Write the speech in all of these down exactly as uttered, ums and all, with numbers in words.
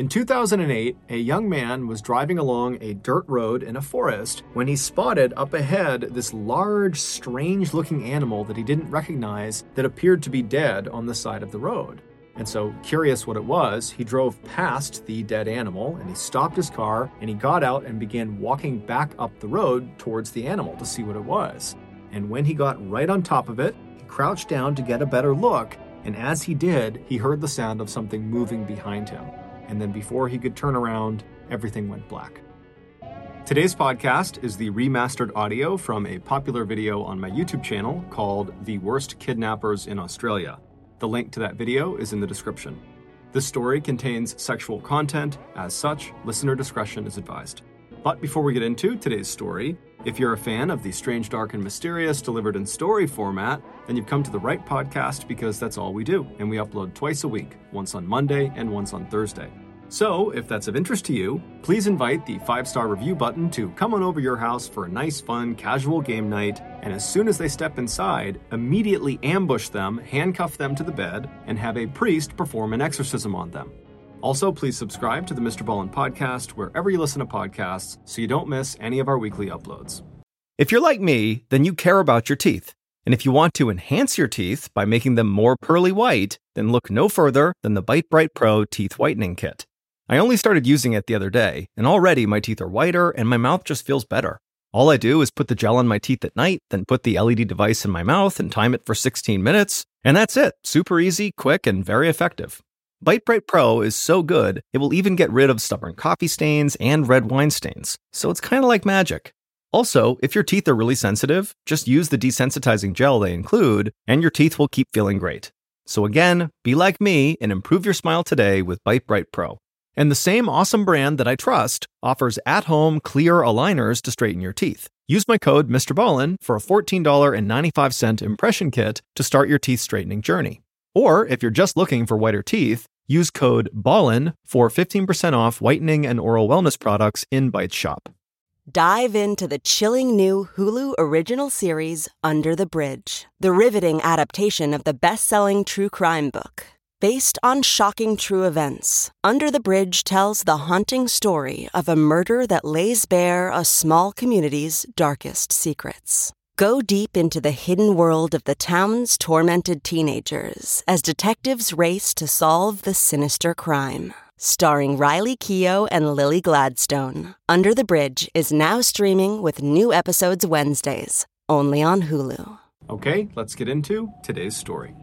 In two thousand eight, a young man was driving along a dirt road in a forest when he spotted up ahead this large, strange-looking animal that he didn't recognize that appeared to be dead on the side of the road. And so, curious what it was, he drove past the dead animal and he stopped his car and he got out and began walking back up the road towards the animal to see what it was. And when he got right on top of it, he crouched down to get a better look, and as he did, he heard the sound of something moving behind him. And then before he could turn around, everything went black. Today's podcast is the remastered audio from a popular video on my YouTube channel called The Worst Kidnappers in Australia. The link to that video is in the description. This story contains sexual content. As such, listener discretion is advised. But before we get into today's story, if you're a fan of the strange, dark, and mysterious delivered in story format, then you've come to the right podcast because that's all we do, and we upload twice a week, once on Monday and once on Thursday. So, if that's of interest to you, please invite the five-star review button to come on over your house for a nice, fun, casual game night, and as soon as they step inside, immediately ambush them, handcuff them to the bed, and have a priest perform an exorcism on them. Also, please subscribe to the Mister Ballin podcast wherever you listen to podcasts so you don't miss any of our weekly uploads. If you're like me, then you care about your teeth. And if you want to enhance your teeth by making them more pearly white, then look no further than the Bite Bright Pro Teeth Whitening Kit. I only started using it the other day, and already my teeth are whiter and my mouth just feels better. All I do is put the gel on my teeth at night, then put the L E D device in my mouth and time it for sixteen minutes, and that's it. Super easy, quick, and very effective. Bite Bright Pro is so good, it will even get rid of stubborn coffee stains and red wine stains, so it's kind of like magic. Also, if your teeth are really sensitive, just use the desensitizing gel they include, and your teeth will keep feeling great. So again, be like me and improve your smile today with Bite Bright Pro. And the same awesome brand that I trust offers at-home clear aligners to straighten your teeth. Use my code Mister Ballin for a fourteen dollars and ninety-five cents impression kit to start your teeth straightening journey. Or if you're just looking for whiter teeth, use code BALLIN for fifteen percent off whitening and oral wellness products in Bite Shop. Dive into the chilling new Hulu original series, Under the Bridge, the riveting adaptation of the best-selling true crime book. Based on shocking true events, Under the Bridge tells the haunting story of a murder that lays bare a small community's darkest secrets. Go deep into the hidden world of the town's tormented teenagers as detectives race to solve the sinister crime. Starring Riley Keough and Lily Gladstone, Under the Bridge is now streaming with new episodes Wednesdays, only on Hulu. Okay, let's get into today's story.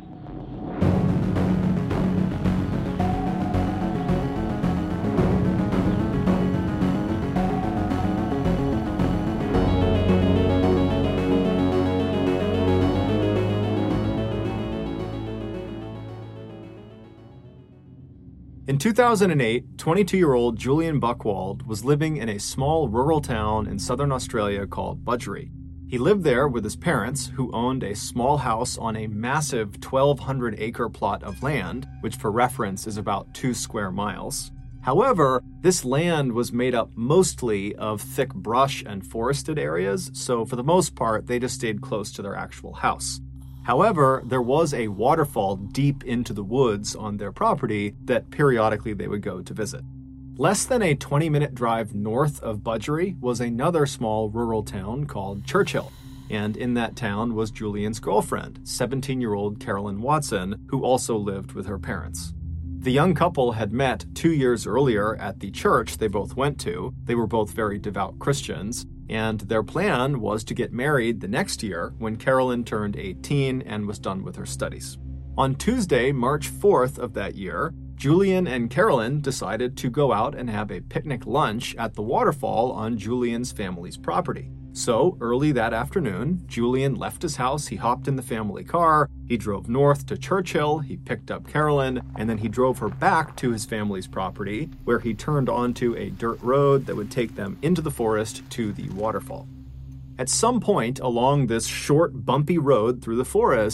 In two thousand eight, twenty-two-year-old Julian Buchwald was living in a small rural town in southern Australia called Budgeree. He lived there with his parents, who owned a small house on a massive twelve hundred acre plot of land, which for reference is about two square miles. However, this land was made up mostly of thick brush and forested areas, so for the most part, they just stayed close to their actual house. However, there was a waterfall deep into the woods on their property that periodically they would go to visit. Less than a twenty-minute drive north of Budgeree was another small rural town called Churchill, and in that town was Julian's girlfriend, seventeen-year-old Carolyn Watson, who also lived with her parents. The young couple had met two years earlier at the church they both went to. They were both very devout Christians, and their plan was to get married the next year when Carolyn turned eighteen and was done with her studies. On Tuesday, March fourth of that year, Julian and Carolyn decided to go out and have a picnic lunch at the waterfall on Julian's family's property. So, early that afternoon, Julian left his house, he hopped in the family car, he drove north to Churchill, he picked up Carolyn, and then he drove her back to his family's property, where he turned onto a dirt road that would take them into the forest to the waterfall. At some point along this short, bumpy road through the forest,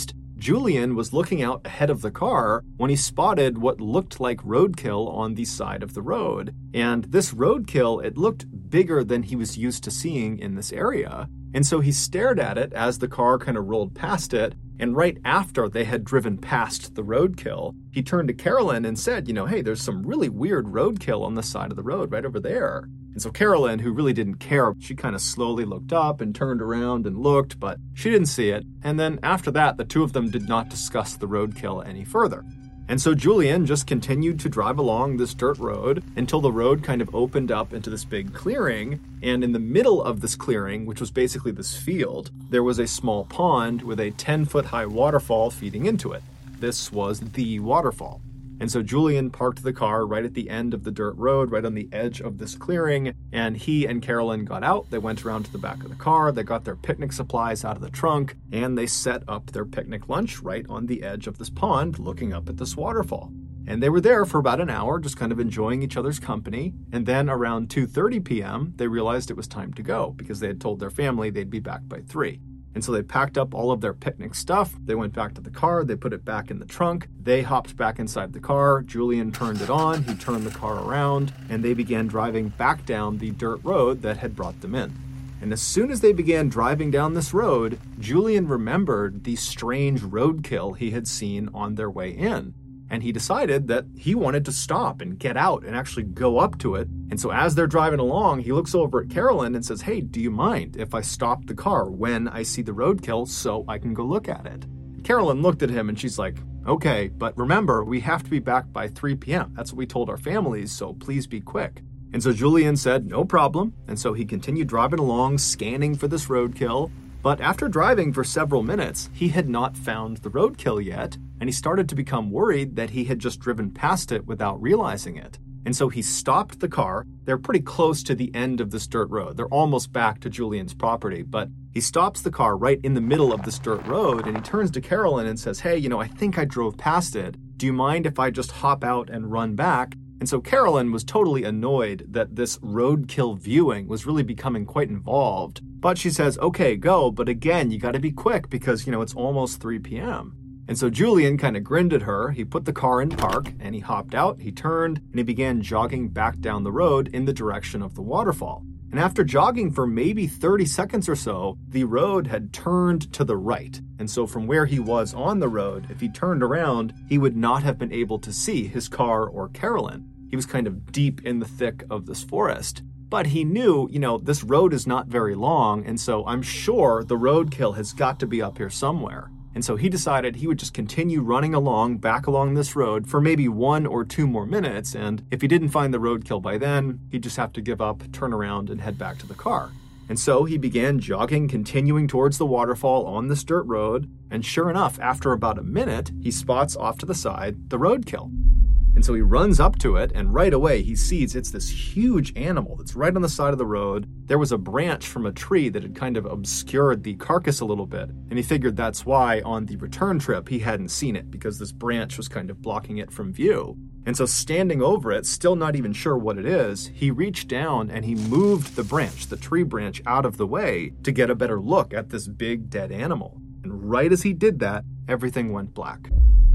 Julian was looking out ahead of the car when he spotted what looked like roadkill on the side of the road. And this roadkill, it looked bigger than he was used to seeing in this area. And so he stared at it as the car kind of rolled past it. And right after they had driven past the roadkill, he turned to Carolyn and said, you know, hey, there's some really weird roadkill on the side of the road right over there. And so Carolyn, who really didn't care, she kind of slowly looked up and turned around and looked, but she didn't see it. And then after that, the two of them did not discuss the roadkill any further. And so Julian just continued to drive along this dirt road until the road kind of opened up into this big clearing. And in the middle of this clearing, which was basically this field, there was a small pond with a ten-foot high waterfall feeding into it. This was the waterfall. And so Julian parked the car right at the end of the dirt road, right on the edge of this clearing, and he and Carolyn got out. They went around to the back of the car, they got their picnic supplies out of the trunk, and they set up their picnic lunch right on the edge of this pond, looking up at this waterfall. And they were there for about an hour, just kind of enjoying each other's company. And then around two thirty p.m., they realized it was time to go because they had told their family they'd be back by three. And so they packed up all of their picnic stuff. They went back to the car. They put it back in the trunk. They hopped back inside the car. Julian turned it on. He turned the car around, and they began driving back down the dirt road that had brought them in. And as soon as they began driving down this road, Julian remembered the strange roadkill he had seen on their way in. And he decided that he wanted to stop and get out and actually go up to it. And so as they're driving along, he looks over at Carolyn and says, hey, do you mind if I stop the car when I see the roadkill so I can go look at it? Carolyn looked at him and she's like, okay, but remember, we have to be back by three p.m. That's what we told our families, so please be quick. And so Julian said, no problem. And so he continued driving along, scanning for this roadkill. But after driving for several minutes, he had not found the roadkill yet, and he started to become worried that he had just driven past it without realizing it. And so he stopped the car. They're pretty close to the end of this dirt road. They're almost back to Julian's property, but he stops the car right in the middle of this dirt road, and he turns to Carolyn and says, hey, you know, I think I drove past it. Do you mind if I just hop out and run back? And so Carolyn was totally annoyed that this roadkill viewing was really becoming quite involved. But she says, okay, go, but again, you gotta be quick because, you know, it's almost three p.m. And so Julian kind of grinned at her. He put the car in park and he hopped out, he turned, and he began jogging back down the road in the direction of the waterfall. And after jogging for maybe thirty seconds or so, the road had turned to the right. And so from where he was on the road, if he turned around, he would not have been able to see his car or Carolyn. He was kind of deep in the thick of this forest. But he knew, you know, this road is not very long, and so I'm sure the roadkill has got to be up here somewhere. And so he decided he would just continue running along, back along this road for maybe one or two more minutes, and if he didn't find the roadkill by then, he'd just have to give up, turn around, and head back to the car. And so he began jogging, continuing towards the waterfall on this dirt road, and sure enough, after about a minute, he spots off to the side the roadkill. And so he runs up to it, and right away he sees it's this huge animal that's right on the side of the road. There was a branch from a tree that had kind of obscured the carcass a little bit, and he figured that's why on the return trip he hadn't seen it, because this branch was kind of blocking it from view. And so standing over it, still not even sure what it is, he reached down and he moved the branch, the tree branch, out of the way to get a better look at this big dead animal. And right as he did that, everything went black.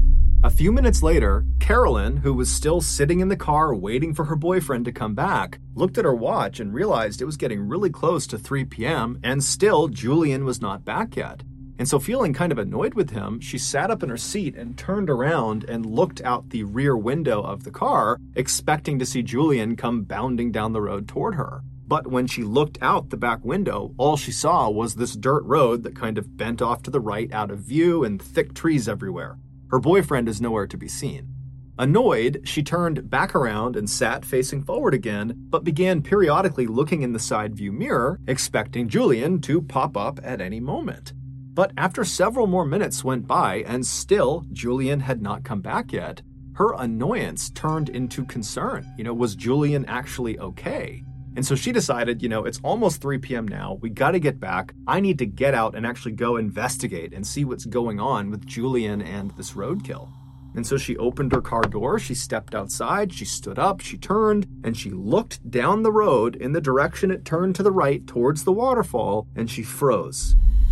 A few minutes later, Carolyn, who was still sitting in the car waiting for her boyfriend to come back, looked at her watch and realized it was getting really close to three p.m. and still Julian was not back yet. And so feeling kind of annoyed with him, she sat up in her seat and turned around and looked out the rear window of the car, expecting to see Julian come bounding down the road toward her. But when she looked out the back window, all she saw was this dirt road that kind of bent off to the right out of view and thick trees everywhere. Her boyfriend is nowhere to be seen. Annoyed, she turned back around and sat facing forward again, but began periodically looking in the side view mirror, expecting Julian to pop up at any moment. But after several more minutes went by and still Julian had not come back yet, her annoyance turned into concern. You know, was Julian actually okay? And so she decided, you know, it's almost three p.m. now. We got to get back. I need to get out and actually go investigate and see what's going on with Julian and this roadkill. And so she opened her car door. She stepped outside. She stood up. She turned and she looked down the road in the direction it turned to the right towards the waterfall, and she froze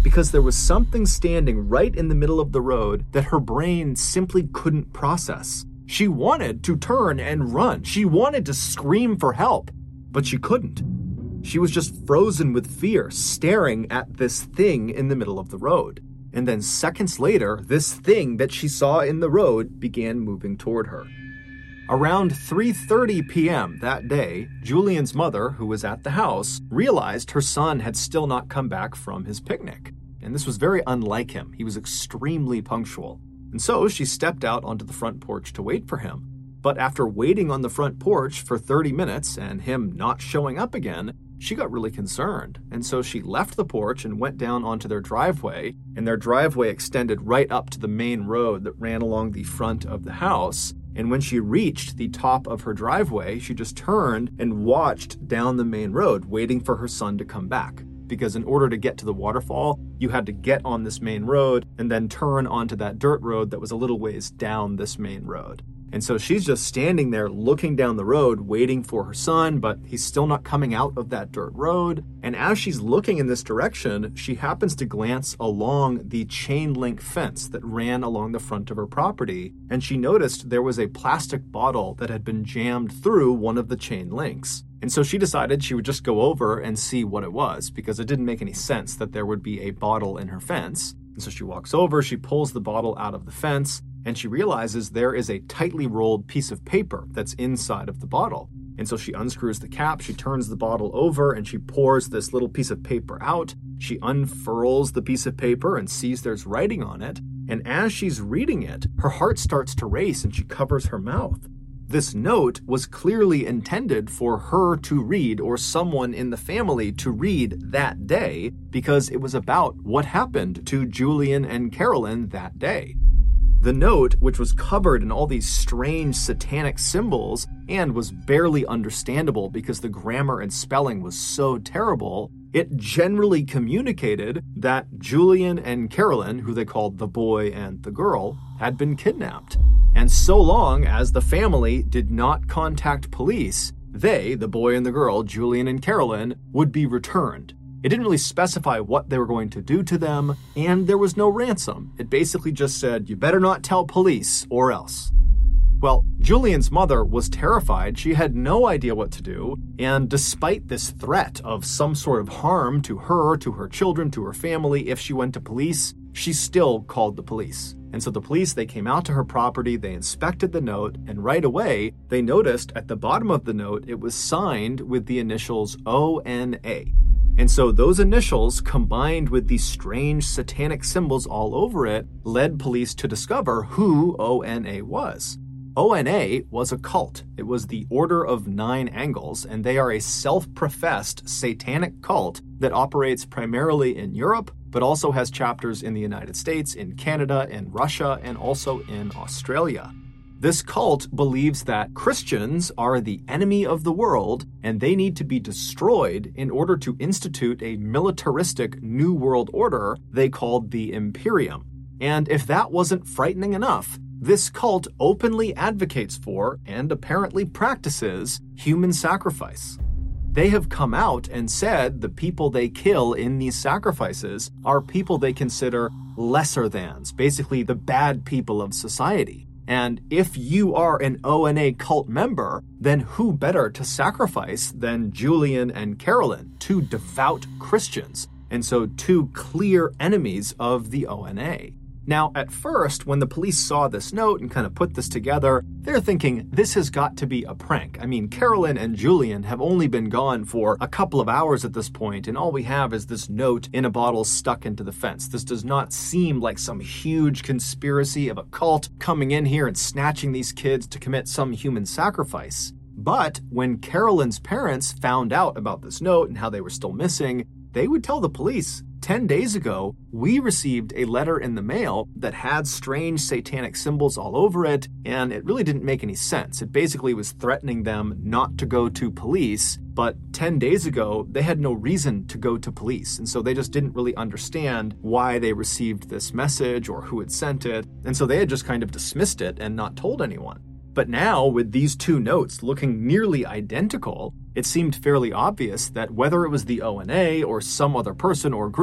because there was something standing right in the middle of the road that her brain simply couldn't process. She wanted to turn and run. She wanted to scream for help, but she couldn't. She was just frozen with fear, staring at this thing in the middle of the road. And then seconds later, this thing that she saw in the road began moving toward her. Around three thirty p.m. that day, Julian's mother, who was at the house, realized her son had still not come back from his picnic. And this was very unlike him. He was extremely punctual. And so she stepped out onto the front porch to wait for him. But after waiting on the front porch for thirty minutes and him not showing up again, she got really concerned. And so she left the porch and went down onto their driveway, and their driveway extended right up to the main road that ran along the front of the house. And when she reached the top of her driveway, she just turned and watched down the main road, waiting for her son to come back. Because in order to get to the waterfall, you had to get on this main road and then turn onto that dirt road that was a little ways down this main road. And so she's just standing there looking down the road, waiting for her son, but he's still not coming out of that dirt road. And as she's looking in this direction, she happens to glance along the chain link fence that ran along the front of her property. And she noticed there was a plastic bottle that had been jammed through one of the chain links. And so she decided she would just go over and see what it was, because it didn't make any sense that there would be a bottle in her fence. And so she walks over, she pulls the bottle out of the fence, and she realizes there is a tightly rolled piece of paper that's inside of the bottle. And so she unscrews the cap, she turns the bottle over, and she pours this little piece of paper out. She unfurls the piece of paper and sees there's writing on it. And as she's reading it, her heart starts to race and she covers her mouth. This note was clearly intended for her to read, or someone in the family to read that day, because it was about what happened to Julian and Carolyn that day. The note, which was covered in all these strange satanic symbols and was barely understandable because the grammar and spelling was so terrible, it generally communicated that Julian and Carolyn, who they called the boy and the girl, had been kidnapped. And so long as the family did not contact police, they, the boy and the girl, Julian and Carolyn, would be returned. It didn't really specify what they were going to do to them, and there was no ransom. It basically just said, you better not tell police or else. Well, Julian's mother was terrified. She had no idea what to do, and despite this threat of some sort of harm to her, to her children, to her family if she went to police, she still called the police. And so the police, they came out to her property, they inspected the note, and right away, they noticed at the bottom of the note, it was signed with the initials O N A. And so those initials, combined with these strange satanic symbols all over it, led police to discover who O N A was. O N A was a cult. It was the Order of Nine Angles, and they are a self-professed satanic cult that operates primarily in Europe, but also has chapters in the United States, in Canada, in Russia, and also in Australia. This cult believes that Christians are the enemy of the world and they need to be destroyed in order to institute a militaristic New World Order they called the Imperium. And if that wasn't frightening enough, this cult openly advocates for, and apparently practices, human sacrifice. They have come out and said the people they kill in these sacrifices are people they consider lesser thans, basically the bad people of society. And if you are an O N A cult member, then who better to sacrifice than Julian and Carolyn, two devout Christians, and so two clear enemies of the O N A. Now, at first, when the police saw this note and kind of put this together, they're thinking, this has got to be a prank. I mean, Carolyn and Julian have only been gone for a couple of hours at this point, and all we have is this note in a bottle stuck into the fence. This does not seem like some huge conspiracy of a cult coming in here and snatching these kids to commit some human sacrifice. But when Carolyn's parents found out about this note and how they were still missing, they would tell the police, ten days ago, we received a letter in the mail that had strange satanic symbols all over it, and it really didn't make any sense. It basically was threatening them not to go to police, but ten days ago, they had no reason to go to police, and so they just didn't really understand why they received this message or who had sent it, and so they had just kind of dismissed it and not told anyone. But now, with these two notes looking nearly identical, it seemed fairly obvious that whether it was the O N A or some other person or group,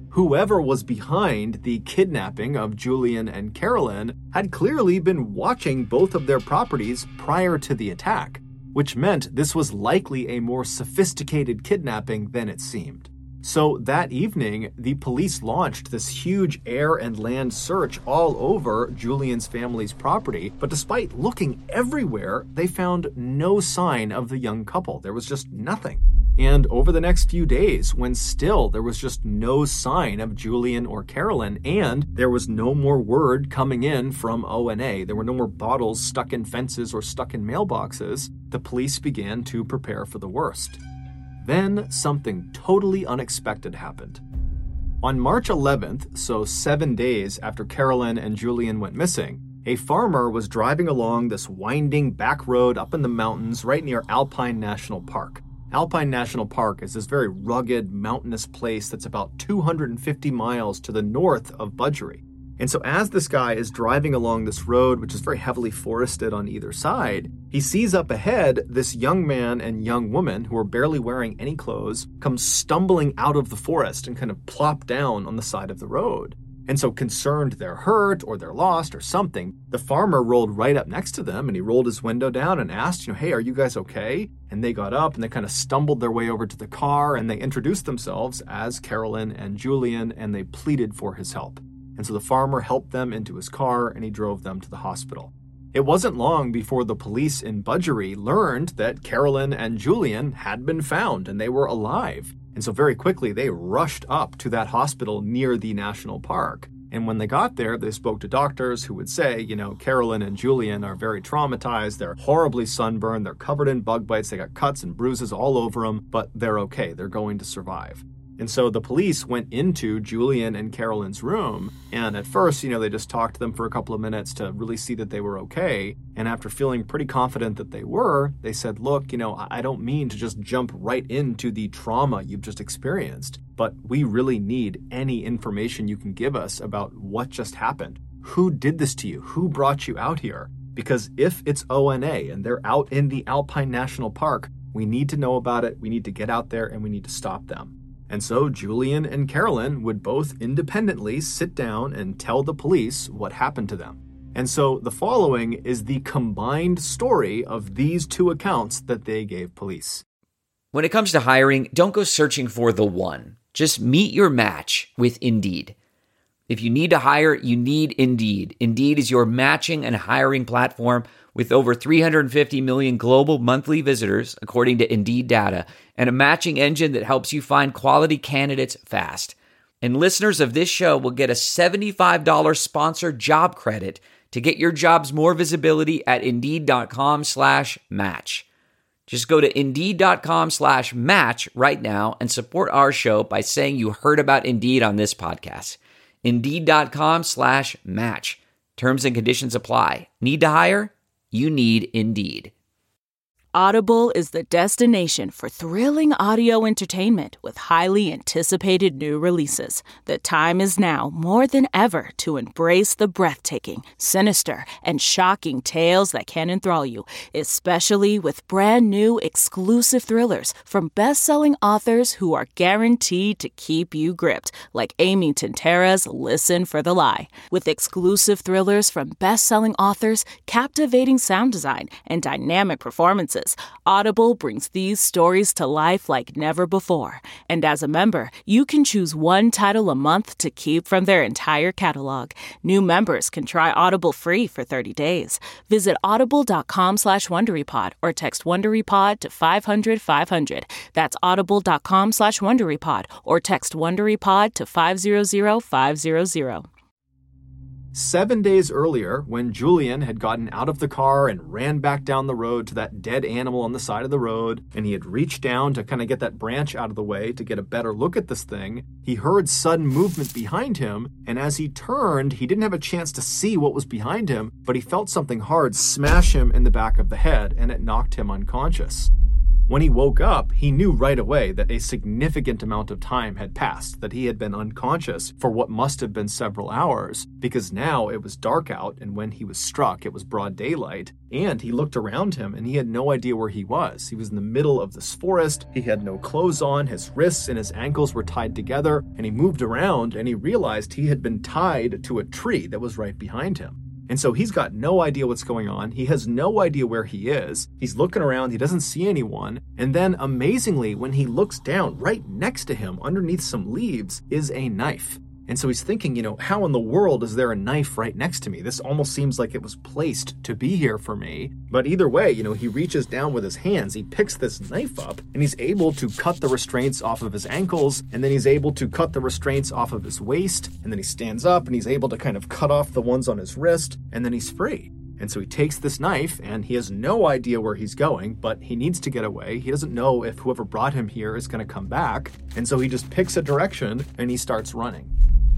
Whoever was behind the kidnapping of Julian and Carolyn had clearly been watching both of their properties prior to the attack, which meant this was likely a more sophisticated kidnapping than it seemed. So that evening, the police launched this huge air and land search all over Julian's family's property, but despite looking everywhere, they found no sign of the young couple. There was just nothing. And over the next few days, when still there was just no sign of Julian or Carolyn, and there was no more word coming in from O N A, there were no more bottles stuck in fences or stuck in mailboxes, the police began to prepare for the worst. Then something totally unexpected happened. On March eleventh, so seven days after Carolyn and Julian went missing, a farmer was driving along this winding back road up in the mountains right near Alpine National Park. Alpine National Park is this very rugged, mountainous place that's about two hundred fifty miles to the north of Budgery. And so as this guy is driving along this road, which is very heavily forested on either side, he sees up ahead this young man and young woman who are barely wearing any clothes come stumbling out of the forest and kind of plop down on the side of the road. And so concerned they're hurt or they're lost or something, the farmer rolled right up next to them and he rolled his window down and asked, you know, hey, are you guys okay? And they got up and they kind of stumbled their way over to the car and they introduced themselves as Carolyn and Julian and they pleaded for his help. And so the farmer helped them into his car and he drove them to the hospital. It wasn't long before the police in Budgery learned that Carolyn and Julian had been found and they were alive. And so very quickly they rushed up to that hospital near the national park. And when they got there, they spoke to doctors who would say, you know, Carolyn and Julian are very traumatized. They're horribly sunburned. They're covered in bug bites. They got cuts and bruises all over them, but they're okay. They're going to survive. And so the police went into Julian and Carolyn's room, and at first, you know, they just talked to them for a couple of minutes to really see that they were okay. And after feeling pretty confident that they were, they said, look, you know, I don't mean to just jump right into the trauma you've just experienced, but we really need any information you can give us about what just happened. Who did this to you? Who brought you out here? Because if it's O N A and they're out in the Alpine National Park, we need to know about it. We need to get out there and we need to stop them. And so Julian and Carolyn would both independently sit down and tell the police what happened to them. And so the following is the combined story of these two accounts that they gave police. When it comes to hiring, don't go searching for the one. Just meet your match with Indeed. If you need to hire, you need Indeed. Indeed is your matching and hiring platform with over three hundred fifty million global monthly visitors, according to Indeed data, and a matching engine that helps you find quality candidates fast. And listeners of this show will get a seventy-five dollars sponsored job credit to get your jobs more visibility at Indeed.com slash match. Just go to Indeed.com slash match right now and support our show by saying you heard about Indeed on this podcast. Indeed.com slash match. Terms and conditions apply. Need to hire? You need Indeed. Audible is the destination for thrilling audio entertainment with highly anticipated new releases. The time is now more than ever to embrace the breathtaking, sinister, and shocking tales that can enthrall you, especially with brand new exclusive thrillers from best-selling authors who are guaranteed to keep you gripped, like Amy Tintera's Listen for the Lie. With exclusive thrillers from best-selling authors, captivating sound design, and dynamic performances, Audible brings these stories to life like never before. And as a member, you can choose one title a month to keep from their entire catalog. New members can try Audible free for thirty days. Visit audible.com slash WonderyPod or text WonderyPod to five hundred five hundred. That's audible.com slash WonderyPod or text WonderyPod to five hundred five hundred. Seven days earlier, when Julian had gotten out of the car and ran back down the road to that dead animal on the side of the road, and he had reached down to kind of get that branch out of the way to get a better look at this thing, he heard sudden movement behind him, and as he turned, he didn't have a chance to see what was behind him, but he felt something hard smash him in the back of the head, and it knocked him unconscious. When he woke up, he knew right away that a significant amount of time had passed, that he had been unconscious for what must have been several hours, because now it was dark out, and when he was struck, it was broad daylight. And he looked around him, and he had no idea where he was. He was in the middle of this forest, he had no clothes on, his wrists and his ankles were tied together, and he moved around, and he realized he had been tied to a tree that was right behind him. And so he's got no idea what's going on. He has no idea where he is. He's looking around. He doesn't see anyone. And then amazingly, when he looks down, right next to him, underneath some leaves, is a knife. And so he's thinking, you know, how in the world is there a knife right next to me? This almost seems like it was placed to be here for me. But either way, you know, he reaches down with his hands, he picks this knife up, and he's able to cut the restraints off of his ankles, and then he's able to cut the restraints off of his waist, and then he stands up and he's able to kind of cut off the ones on his wrist, and then he's free. And so he takes this knife, and he has no idea where he's going, but he needs to get away. He doesn't know if whoever brought him here is going to come back, and so he just picks a direction and he starts running.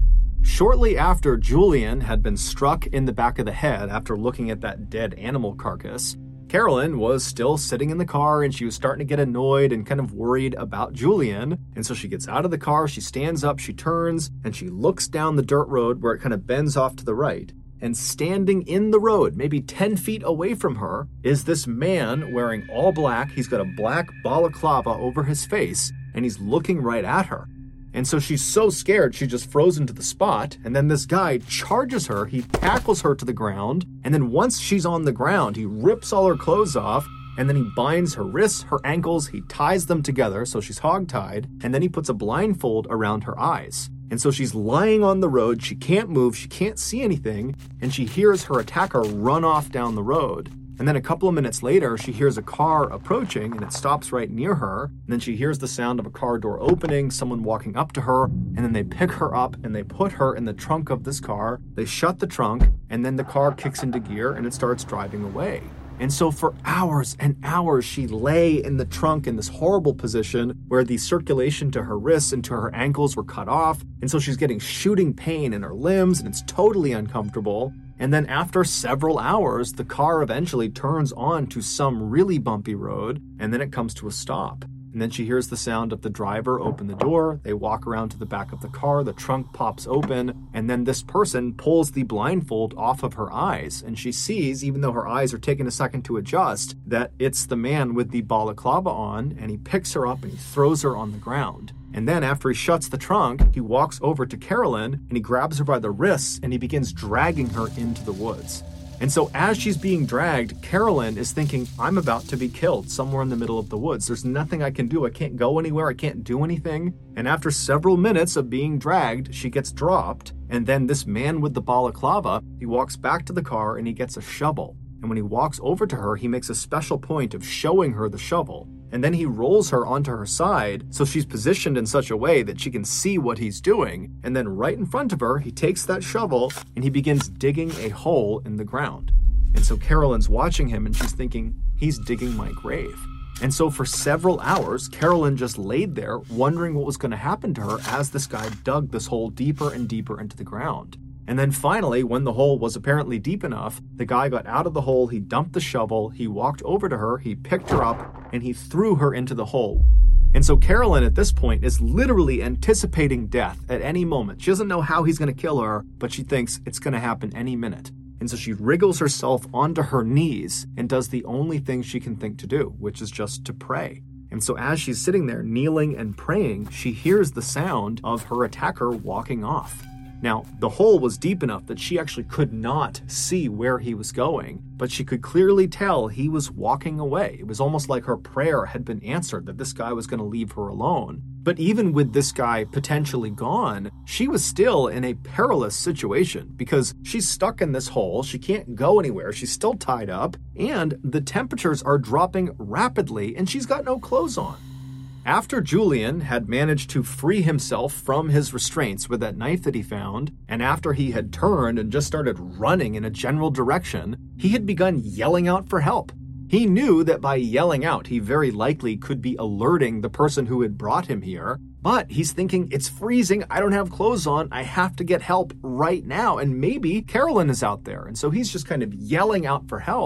Shortly after Julian had been struck in the back of the head after looking at that dead animal carcass, Carolyn was still sitting in the car and she was starting to get annoyed and kind of worried about Julian. And so she gets out of the car, she stands up, she turns, and she looks down the dirt road where it kind of bends off to the right. And standing in the road, maybe ten feet away from her, is this man wearing all black. He's got a black balaclava over his face, and he's looking right at her. And so she's so scared, she just frozen to the spot, and then this guy charges her, he tackles her to the ground, and then once she's on the ground, he rips all her clothes off, and then he binds her wrists, her ankles, he ties them together so she's hogtied, and then he puts a blindfold around her eyes. And so she's lying on the road, she can't move, she can't see anything, and she hears her attacker run off down the road. And then a couple of minutes later, she hears a car approaching and it stops right near her. And then she hears the sound of a car door opening, someone walking up to her, and then they pick her up and they put her in the trunk of this car. They shut the trunk, and then the car kicks into gear and it starts driving away. And so for hours and hours, she lay in the trunk in this horrible position where the circulation to her wrists and to her ankles were cut off. And so she's getting shooting pain in her limbs and it's totally uncomfortable. And then after several hours, the car eventually turns on to some really bumpy road, and then it comes to a stop. And then she hears the sound of the driver open the door, they walk around to the back of the car, the trunk pops open, and then this person pulls the blindfold off of her eyes, and she sees, even though her eyes are taking a second to adjust, that it's the man with the balaclava on, and he picks her up and he throws her on the ground. And then after he shuts the trunk, he walks over to Carolyn and he grabs her by the wrists and he begins dragging her into the woods. And so as she's being dragged, Carolyn is thinking, I'm about to be killed somewhere in the middle of the woods. There's nothing I can do. I can't go anywhere. I can't do anything. And after several minutes of being dragged, she gets dropped. And then this man with the balaclava, he walks back to the car and he gets a shovel. And when he walks over to her, he makes a special point of showing her the shovel. And then he rolls her onto her side so she's positioned in such a way that she can see what he's doing. And then right in front of her, he takes that shovel and he begins digging a hole in the ground. And so Carolyn's watching him and she's thinking, he's digging my grave. And so for several hours, Carolyn just laid there wondering what was going to happen to her as this guy dug this hole deeper and deeper into the ground. And then finally, when the hole was apparently deep enough, the guy got out of the hole, he dumped the shovel, he walked over to her, he picked her up, and he threw her into the hole. And so Carolyn at this point is literally anticipating death at any moment. She doesn't know how he's going to kill her, but she thinks it's going to happen any minute. And so she wriggles herself onto her knees and does the only thing she can think to do, which is just to pray. And so as she's sitting there kneeling and praying, she hears the sound of her attacker walking off. Now, the hole was deep enough that she actually could not see where he was going, but she could clearly tell he was walking away. It was almost like her prayer had been answered, that this guy was going to leave her alone. But even with this guy potentially gone, she was still in a perilous situation because she's stuck in this hole, she can't go anywhere, she's still tied up, and the temperatures are dropping rapidly and she's got no clothes on. After Julian had managed to free himself from his restraints with that knife that he found, and after he had turned and just started running in a general direction, he had begun yelling out for help. He knew that by yelling out, he very likely could be alerting the person who had brought him here, but he's thinking, it's freezing, I don't have clothes on, I have to get help right now, and maybe Carolyn is out there. And so he's just kind of yelling out for help.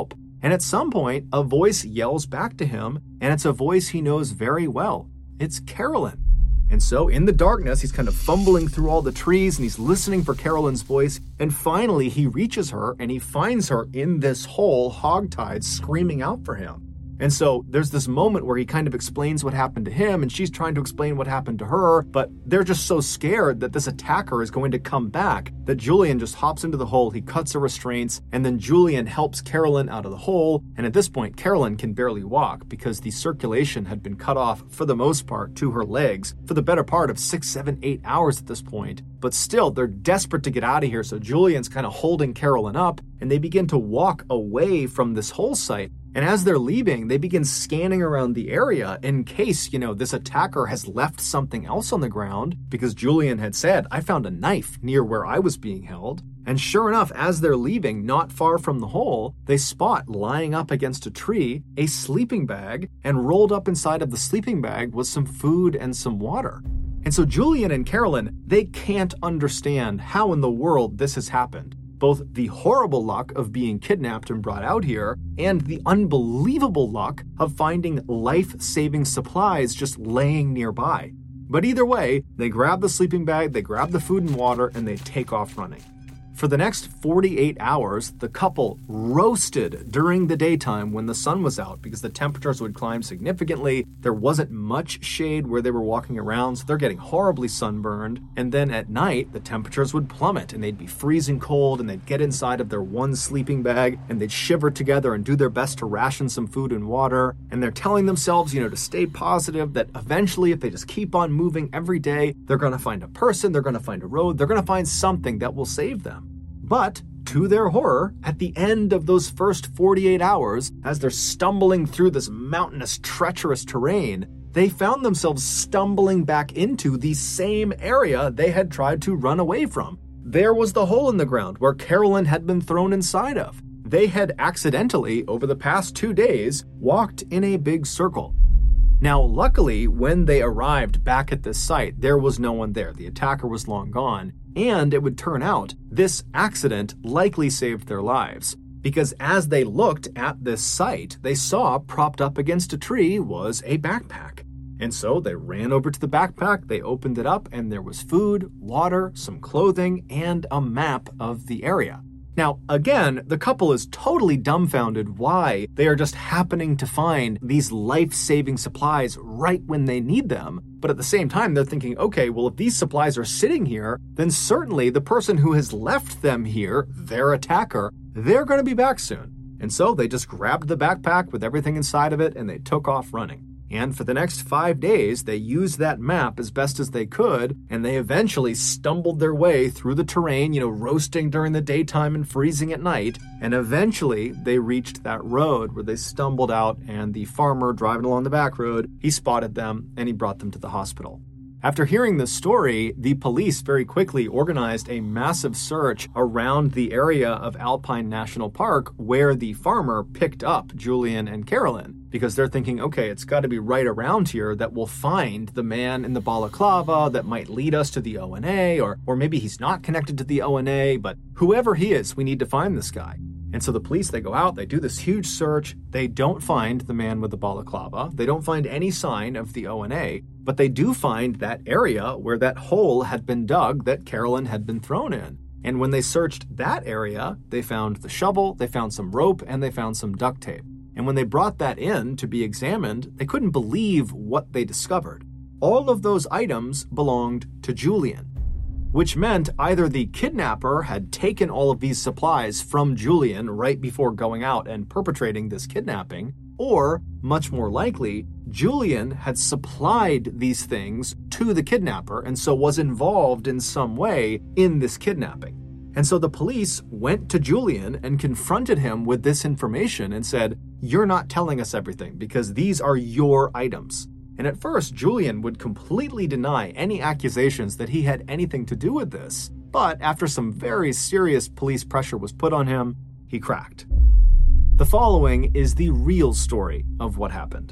And at some point, a voice yells back to him, and it's a voice he knows very well. It's Carolyn. And so in the darkness, he's kind of fumbling through all the trees and he's listening for Carolyn's voice. And finally, he reaches her and he finds her in this hole, hogtied, screaming out for him. And so there's this moment where he kind of explains what happened to him and she's trying to explain what happened to her, but they're just so scared that this attacker is going to come back that Julian just hops into the hole, he cuts her restraints, and then Julian helps Carolyn out of the hole. And at this point, Carolyn can barely walk because the circulation had been cut off for the most part to her legs for the better part of six, seven, eight hours at this point. But still, they're desperate to get out of here, so Julian's kind of holding Carolyn up, and they begin to walk away from this hole site. And as they're leaving, they begin scanning around the area in case, you know, this attacker has left something else on the ground, because Julian had said, I found a knife near where I was being held. And sure enough, as they're leaving, not far from the hole, they spot lying up against a tree a sleeping bag, and rolled up inside of the sleeping bag was some food and some water. And so Julian and Carolyn, they can't understand how in the world this has happened. Both the horrible luck of being kidnapped and brought out here, and the unbelievable luck of finding life-saving supplies just laying nearby. But either way, they grab the sleeping bag, they grab the food and water, and they take off running. For the next forty-eight hours, the couple roasted during the daytime when the sun was out because the temperatures would climb significantly. There wasn't much shade where they were walking around, so they're getting horribly sunburned. And then at night, the temperatures would plummet and they'd be freezing cold, and they'd get inside of their one sleeping bag and they'd shiver together and do their best to ration some food and water. And they're telling themselves, you know, to stay positive, that eventually if they just keep on moving every day, they're going to find a person, they're going to find a road, they're going to find something that will save them. But to their horror, at the end of those first forty-eight hours, as they're stumbling through this mountainous, treacherous terrain, they found themselves stumbling back into the same area they had tried to run away from. There was the hole in the ground where Carolyn had been thrown inside of. They had accidentally, over the past two days, walked in a big circle. Now, luckily, when they arrived back at this site, there was no one there. The attacker was long gone. And it would turn out this accident likely saved their lives, because as they looked at this site, they saw propped up against a tree was a backpack. And so they ran over to the backpack, they opened it up, and there was food, water, some clothing, and a map of the area. Now, again, the couple is totally dumbfounded why they are just happening to find these life-saving supplies right when they need them. But at the same time, they're thinking, okay, well, if these supplies are sitting here, then certainly the person who has left them here, their attacker, they're going to be back soon. And so they just grabbed the backpack with everything inside of it and they took off running. And for the next five days, they used that map as best as they could, and they eventually stumbled their way through the terrain, you know, roasting during the daytime and freezing at night. And eventually, they reached that road where they stumbled out, and the farmer driving along the back road, he spotted them, and he brought them to the hospital. After hearing this story, the police very quickly organized a massive search around the area of Alpine National Park where the farmer picked up Julian and Carolyn, because they're thinking, okay, it's got to be right around here that we'll find the man in the balaclava that might lead us to the O N A, or, or maybe he's not connected to the O N A, but whoever he is, we need to find this guy. And so the police, they go out, they do this huge search. They don't find the man with the balaclava. They don't find any sign of the O N A, but they do find that area where that hole had been dug that Carolyn had been thrown in. And when they searched that area, they found the shovel, they found some rope, and they found some duct tape. And when they brought that in to be examined, they couldn't believe what they discovered. All of those items belonged to Julian, which meant either the kidnapper had taken all of these supplies from Julian right before going out and perpetrating this kidnapping, or, much more likely, Julian had supplied these things to the kidnapper and so was involved in some way in this kidnapping. And so the police went to Julian and confronted him with this information and said, "You're not telling us everything because these are your items." And at first, Julian would completely deny any accusations that he had anything to do with this. But after some very serious police pressure was put on him, he cracked. The following is the real story of what happened.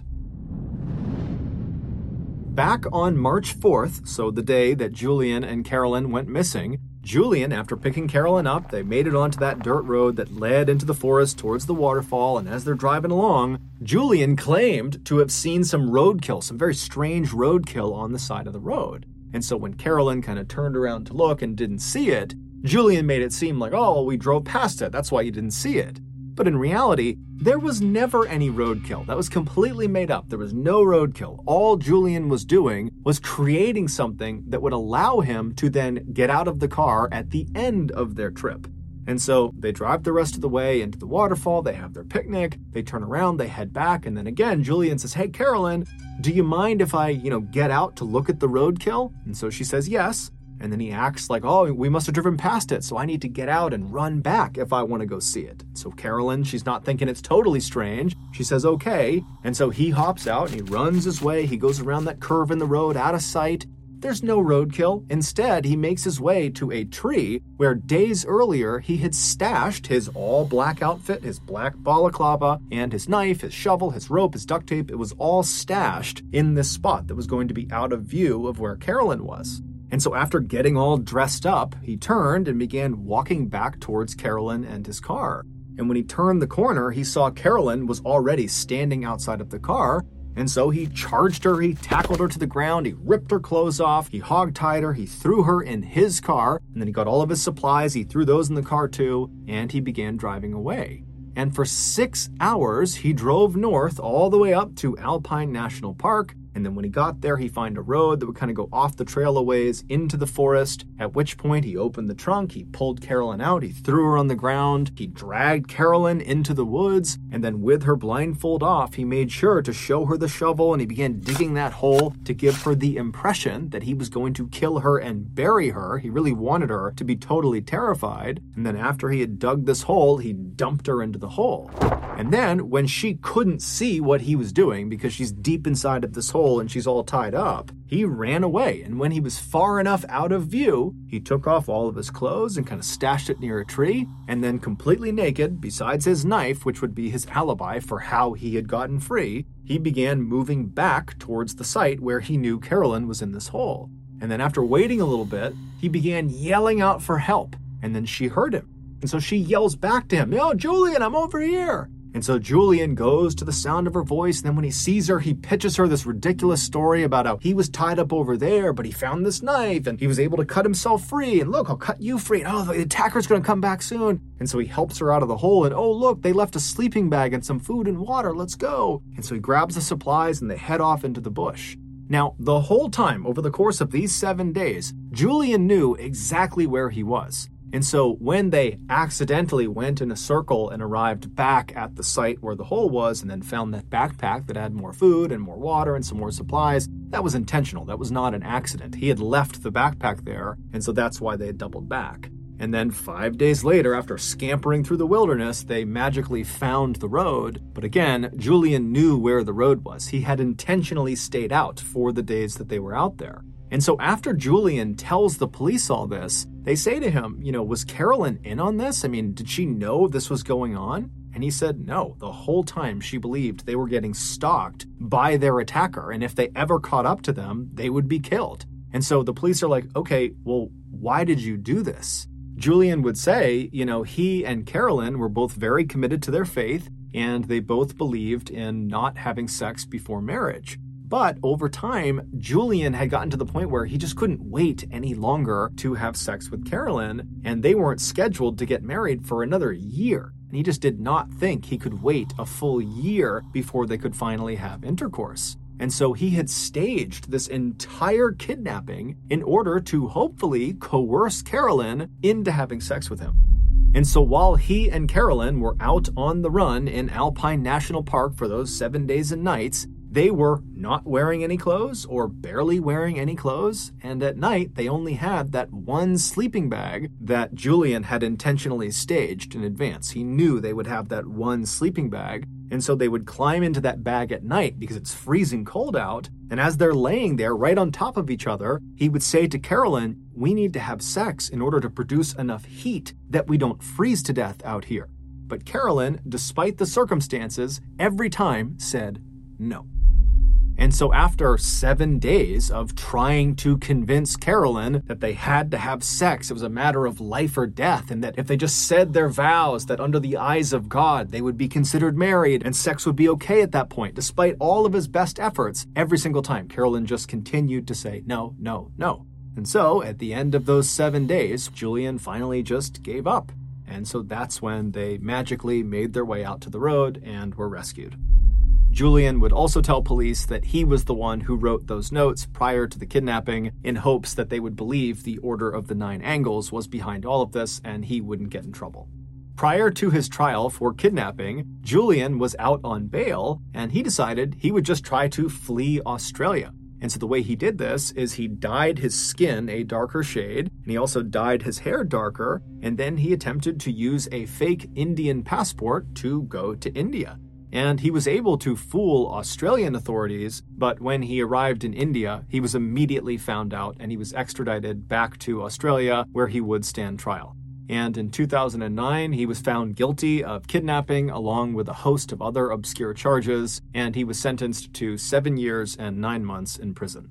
Back on March fourth, so the day that Julian and Carolyn went missing, Julian, after picking Carolyn up, they made it onto that dirt road that led into the forest towards the waterfall, and as they're driving along, Julian claimed to have seen some roadkill, some very strange roadkill on the side of the road. And so when Carolyn kind of turned around to look and didn't see it, Julian made it seem like, oh, well, we drove past it, that's why you didn't see it. But in reality, there was never any roadkill. That was completely made up. There was no roadkill. All Julian was doing was creating something that would allow him to then get out of the car at the end of their trip. And so they drive the rest of the way into the waterfall, they have their picnic, they turn around, they head back, and then again, Julian says, hey, Carolyn, do you mind if I, you know, get out to look at the roadkill? And so she says yes. And then he acts like, oh, we must have driven past it, so I need to get out and run back if I want to go see it. So Carolyn, she's not thinking it's totally strange. She says, okay. And so he hops out and he runs his way. He goes around that curve in the road out of sight. There's no roadkill. Instead, he makes his way to a tree where days earlier he had stashed his all-black outfit, his black balaclava, and his knife, his shovel, his rope, his duct tape. It was all stashed in this spot that was going to be out of view of where Carolyn was. And so after getting all dressed up, he turned and began walking back towards Carolyn and his car. And when he turned the corner, he saw Carolyn was already standing outside of the car. And so he charged her, he tackled her to the ground, he ripped her clothes off, he hog-tied her, he threw her in his car, and then he got all of his supplies, he threw those in the car too, and he began driving away. And for six hours, he drove north all the way up to Alpine National Park. And then when he got there, he found a road that would kind of go off the trail a ways into the forest, at which point he opened the trunk, he pulled Carolyn out, he threw her on the ground, he dragged Carolyn into the woods, and then with her blindfold off, he made sure to show her the shovel and he began digging that hole to give her the impression that he was going to kill her and bury her. He really wanted her to be totally terrified. And then after he had dug this hole, he dumped her into the hole. And then when she couldn't see what he was doing because she's deep inside of this hole and she's all tied up, he ran away. And when he was far enough out of view, he took off all of his clothes and kind of stashed it near a tree. And then completely naked, besides his knife, which would be his alibi for how he had gotten free, he began moving back towards the site where he knew Carolyn was in this hole. And then after waiting a little bit, he began yelling out for help. And then she heard him. And so she yells back to him, "Yo, Julian, I'm over here." And so Julian goes to the sound of her voice, and then when he sees her, he pitches her this ridiculous story about how he was tied up over there, but he found this knife, and he was able to cut himself free, and look, I'll cut you free, and oh, the attacker's gonna come back soon. And so he helps her out of the hole, and oh, look, they left a sleeping bag and some food and water, let's go. And so he grabs the supplies, and they head off into the bush. Now, the whole time, over the course of these seven days, Julian knew exactly where he was. And so when they accidentally went in a circle and arrived back at the site where the hole was and then found that backpack that had more food and more water and some more supplies, that was intentional. That was not an accident. He had left the backpack there, and so that's why they had doubled back. And then five days later, after scampering through the wilderness, they magically found the road. But again, Julian knew where the road was. He had intentionally stayed out for the days that they were out there. And so after Julian tells the police all this, they say to him, you know, was Carolyn in on this? I mean, did she know this was going on? And he said no. The whole time she believed they were getting stalked by their attacker, and if they ever caught up to them, they would be killed. And so the police are like, okay, well, why did you do this? Julian would say, you know, he and Carolyn were both very committed to their faith, and they both believed in not having sex before marriage. But over time, Julian had gotten to the point where he just couldn't wait any longer to have sex with Carolyn, and they weren't scheduled to get married for another year. And he just did not think he could wait a full year before they could finally have intercourse. And so he had staged this entire kidnapping in order to hopefully coerce Carolyn into having sex with him. And so while he and Carolyn were out on the run in Alpine National Park for those seven days and nights, they were not wearing any clothes or barely wearing any clothes, and at night they only had that one sleeping bag that Julian had intentionally staged in advance. He knew they would have that one sleeping bag, and so they would climb into that bag at night because it's freezing cold out, and as they're laying there right on top of each other, he would say to Carolyn, "We need to have sex in order to produce enough heat that we don't freeze to death out here." But Carolyn, despite the circumstances, every time said no. And And so after seven days of trying to convince Carolyn that they had to have sex, it was a matter of life or death, and that if they just said their vows, that under the eyes of God, they would be considered married and sex would be okay at that point, despite all of his best efforts, every single time, Carolyn just continued to say no, no, no. And so at the end of those seven days, Julian finally just gave up. And so that's when they magically made their way out to the road and were rescued. Julian would also tell police that he was the one who wrote those notes prior to the kidnapping in hopes that they would believe the Order of the Nine Angles was behind all of this and he wouldn't get in trouble. Prior to his trial for kidnapping, Julian was out on bail and he decided he would just try to flee Australia. And so the way he did this is he dyed his skin a darker shade, and he also dyed his hair darker, and then he attempted to use a fake Indian passport to go to India. And he was able to fool Australian authorities, but when he arrived in India, he was immediately found out and he was extradited back to Australia where he would stand trial. And in two thousand nine, he was found guilty of kidnapping along with a host of other obscure charges, and he was sentenced to seven years and nine months in prison.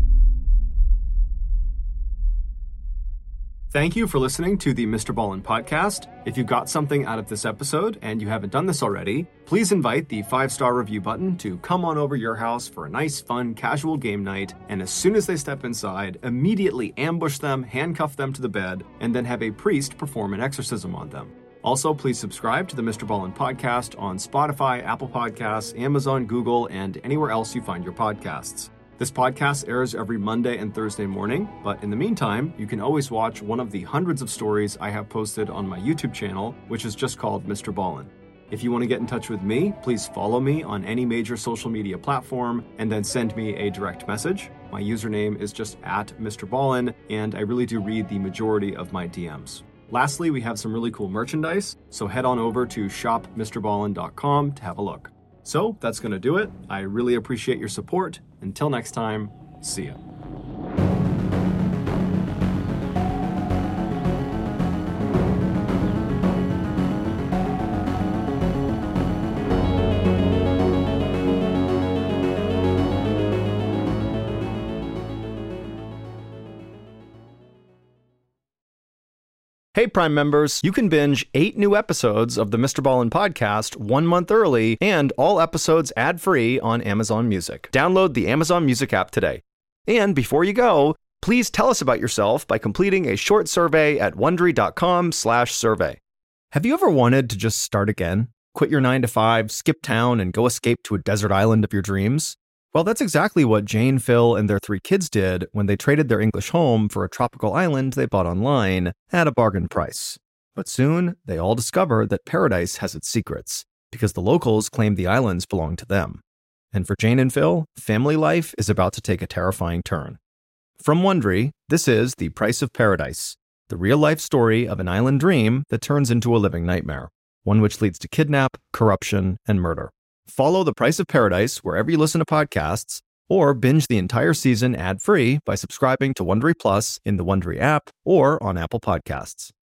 Thank you for listening to the Mister Ballin podcast. If you got something out of this episode and you haven't done this already, please invite the five-star review button to come on over your house for a nice, fun, casual game night, and as soon as they step inside, immediately ambush them, handcuff them to the bed, and then have a priest perform an exorcism on them. Also, please subscribe to the Mister Ballin podcast on Spotify, Apple Podcasts, Amazon, Google, and anywhere else you find your podcasts. This podcast airs every Monday and Thursday morning, but in the meantime, you can always watch one of the hundreds of stories I have posted on my YouTube channel, which is just called Mister Ballin. If you want to get in touch with me, please follow me on any major social media platform and then send me a direct message. My username is just at Mister Ballin, and I really do read the majority of my D Ms. Lastly, we have some really cool merchandise, so head on over to shop mr ballin dot com to have a look. So that's going to do it. I really appreciate your support. Until next time, see ya. Hey, Prime members, you can binge eight new episodes of the Mister Ballin podcast one month early and all episodes ad-free on Amazon Music. Download the Amazon Music app today. And before you go, please tell us about yourself by completing a short survey at wondery.com slash survey. Have you ever wanted to just start again? Quit your nine to five, skip town, and go escape to a desert island of your dreams? Well, that's exactly what Jane, Phil, and their three kids did when they traded their English home for a tropical island they bought online at a bargain price. But soon, they all discover that paradise has its secrets, because the locals claim the islands belong to them. And for Jane and Phil, family life is about to take a terrifying turn. From Wondery, this is The Price of Paradise, the real-life story of an island dream that turns into a living nightmare, one which leads to kidnap, corruption, and murder. Follow The Price of Paradise wherever you listen to podcasts, or binge the entire season ad-free by subscribing to Wondery Plus in the Wondery app or on Apple Podcasts.